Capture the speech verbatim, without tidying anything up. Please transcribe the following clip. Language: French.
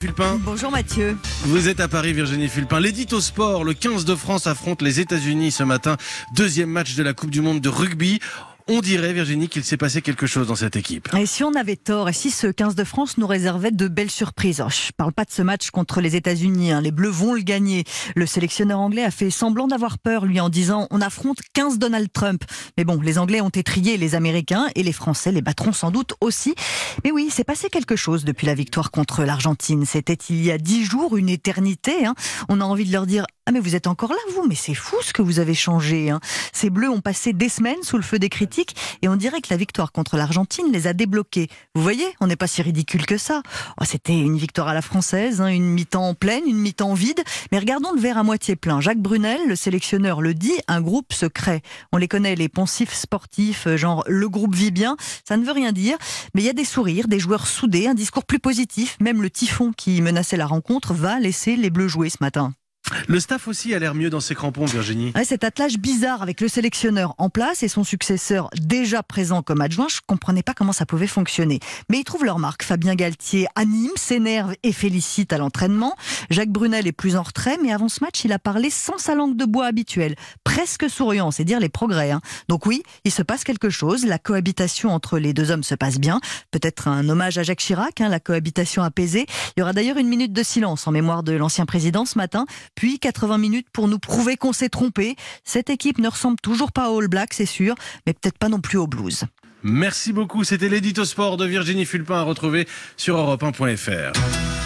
Fulpin. Bonjour Mathieu. Vous êtes à Paris, Virginie Fulpin. L'édito sport, le quinze de France affronte les États-Unis ce matin. Deuxième match de la Coupe du Monde de rugby. On dirait, Virginie, qu'il s'est passé quelque chose dans cette équipe. Et si on avait tort, et si ce quinze de France nous réservait de belles surprises? Oh, je parle pas de ce match contre les États-Unis, hein. Les Bleus vont le gagner. Le sélectionneur anglais a fait semblant d'avoir peur, lui, en disant on affronte quinze Donald Trump. Mais bon, les Anglais ont étrié les Américains et les Français les battront sans doute aussi. Mais oui, c'est passé quelque chose depuis la victoire contre l'Argentine. C'était il y a dix jours, une éternité. Hein. On a envie de leur dire ah mais vous êtes encore là vous, mais c'est fou ce que vous avez changé. Hein. Ces Bleus ont passé des semaines sous le feu des critiques et on dirait que la victoire contre l'Argentine les a débloqués. Vous voyez, on n'est pas si ridicule que ça. Oh, c'était une victoire à la française, hein, une mi-temps pleine, une mi-temps vide. Mais regardons le verre à moitié plein. Jacques Brunel, le sélectionneur, le dit, un groupe se crée. On les connaît, les poncifs sportifs, genre le groupe vit bien. Ça ne veut rien dire, mais il y a des sourires, des joueurs soudés, un discours plus positif. Même le typhon qui menaçait la rencontre va laisser les Bleus jouer ce matin. Le staff aussi a l'air mieux dans ses crampons, Virginie. Ouais, cet attelage bizarre avec le sélectionneur en place et son successeur déjà présent comme adjoint, je comprenais pas comment ça pouvait fonctionner. Mais ils trouvent leur marque. Fabien Galtier anime, s'énerve et félicite à l'entraînement. Jacques Brunel est plus en retrait, mais avant ce match, il a parlé sans sa langue de bois habituelle, presque souriant, c'est dire les progrès. Hein. Donc oui, il se passe quelque chose. La cohabitation entre les deux hommes se passe bien. Peut-être un hommage à Jacques Chirac, hein, la cohabitation apaisée. Il y aura d'ailleurs une minute de silence en mémoire de l'ancien président ce matin. Puis quatre-vingts minutes pour nous prouver qu'on s'est trompé. Cette équipe ne ressemble toujours pas aux All Blacks, c'est sûr, mais peut-être pas non plus aux Blues. Merci beaucoup. C'était l'édito sport de Virginie Fulpin à retrouver sur europe un point f r.